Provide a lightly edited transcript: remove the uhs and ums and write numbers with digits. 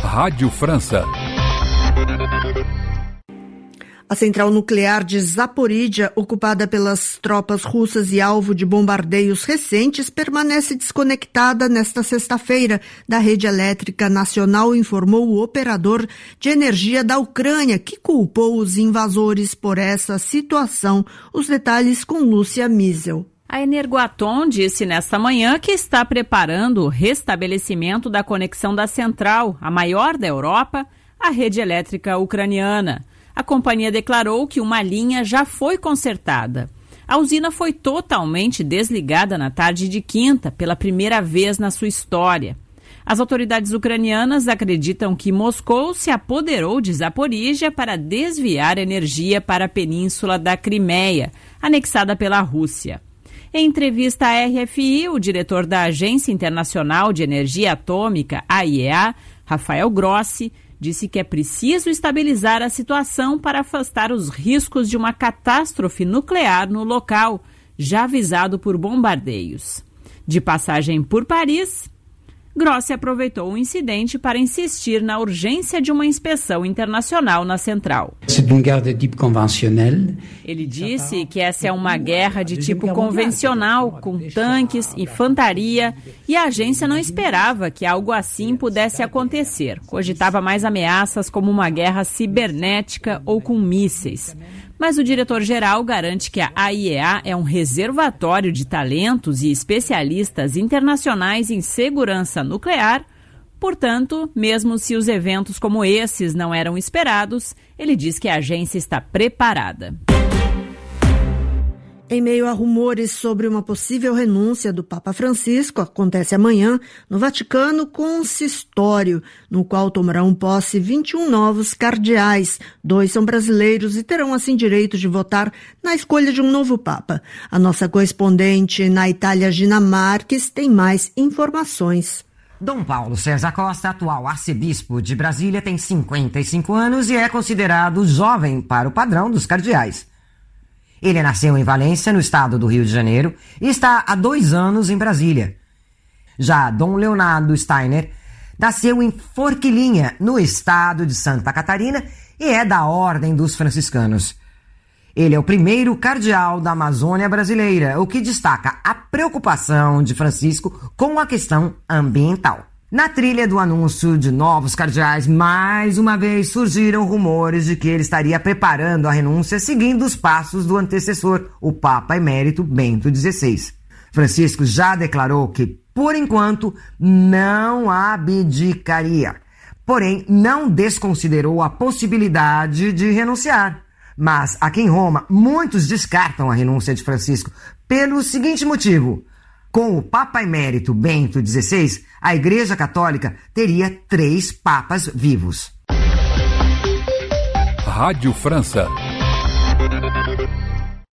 Rádio França. A central nuclear de Zaporídia, ocupada pelas tropas russas e alvo de bombardeios recentes, permanece desconectada nesta sexta-feira da rede elétrica nacional, informou o operador de energia da Ucrânia, que culpou os invasores por essa situação. Os detalhes com Lúcia Miesel. A Energoatom disse nesta manhã que está preparando o restabelecimento da conexão da central, a maior da Europa, à rede elétrica ucraniana. A companhia declarou que uma linha já foi consertada. A usina foi totalmente desligada na tarde de quinta, pela primeira vez na sua história. As autoridades ucranianas acreditam que Moscou se apoderou de Zaporígia para desviar energia para a península da Crimeia, anexada pela Rússia. Em entrevista à RFI, o diretor da Agência Internacional de Energia Atômica, AIEA, Rafael Grossi, disse que é preciso estabilizar a situação para afastar os riscos de uma catástrofe nuclear no local, já avisado por bombardeios. De passagem por Paris, Grossi aproveitou o incidente para insistir na urgência de uma inspeção internacional na central. Ele disse que essa é uma guerra de tipo convencional, com tanques, infantaria, e a agência não esperava que algo assim pudesse acontecer. Cogitava mais ameaças como uma guerra cibernética ou com mísseis. Mas o diretor-geral garante que a AIEA é um reservatório de talentos e especialistas internacionais em segurança nuclear. Portanto, mesmo se os eventos como esses não eram esperados, ele diz que a agência está preparada. Em meio a rumores sobre uma possível renúncia do Papa Francisco, acontece amanhã, no Vaticano, consistório, no qual tomarão posse 21 novos cardeais. 2 são brasileiros e terão, assim, direito de votar na escolha de um novo Papa. A nossa correspondente na Itália, Gina Marques, tem mais informações. Dom Paulo César Costa, atual arcebispo de Brasília, tem 55 anos e é considerado jovem para o padrão dos cardeais. Ele nasceu em Valência, no estado do Rio de Janeiro, e está há 2 anos em Brasília. Já Dom Leonardo Steiner nasceu em Forquilinha, no estado de Santa Catarina, e é da Ordem dos Franciscanos. Ele é o primeiro cardeal da Amazônia brasileira, o que destaca a preocupação de Francisco com a questão ambiental. Na trilha do anúncio de novos cardeais, mais uma vez surgiram rumores de que ele estaria preparando a renúncia seguindo os passos do antecessor, o Papa Emérito Bento XVI. Francisco já declarou que, por enquanto, não abdicaria. Porém, não desconsiderou a possibilidade de renunciar. Mas, aqui em Roma, muitos descartam a renúncia de Francisco pelo seguinte motivo: com o Papa Emérito Bento XVI, a Igreja Católica teria 3 papas vivos. Rádio França.